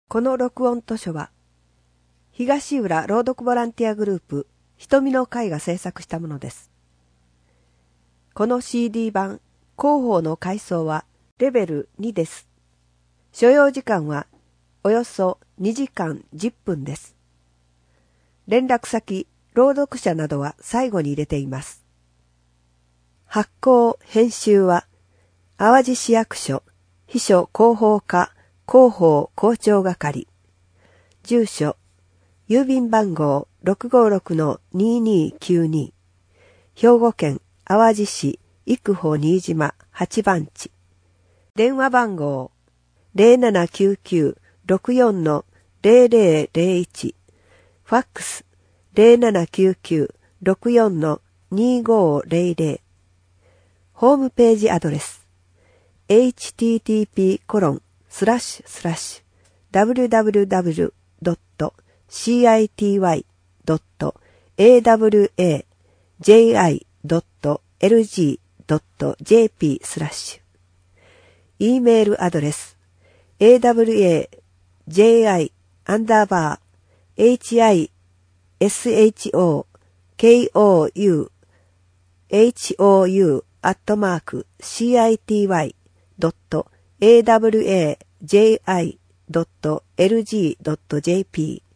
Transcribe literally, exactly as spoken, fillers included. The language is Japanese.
この録音図書は、東浦朗読ボランティアグループ、瞳の会が制作したものです。この シーディー 版、広報の階層はレベルにです。所要時間はおよそにじかんじゅっぷんです。連絡先、朗読者などは最後に入れています。発行、編集は、淡路市役所、秘書広報課、広報校長係。住所、郵便番号 ろくごろくのににきゅうに。兵庫県淡路市育保新島はち番地。電話番号 ゼロななきゅうきゅうろくよんのゼロゼロゼロいち。ファックス ゼロななきゅうきゅうろくよんのにごゼロゼロ。ホームページアドレス エイチティーティーピーコロンスラッシュスラッシュダブリューダブリューダブリュードットシーアイティーワイドットエーダブリューエージェーアイドットエルジードットジェーピースラッシュ。 E メールアドレス エーダブリューエージェーアイ アンダーバー エイチアイエスエイチオーケーオーユーエイチオーユーアットマーク シーアイティーワイドットエーダブリューエージェーアイドットエルジードットジェーピー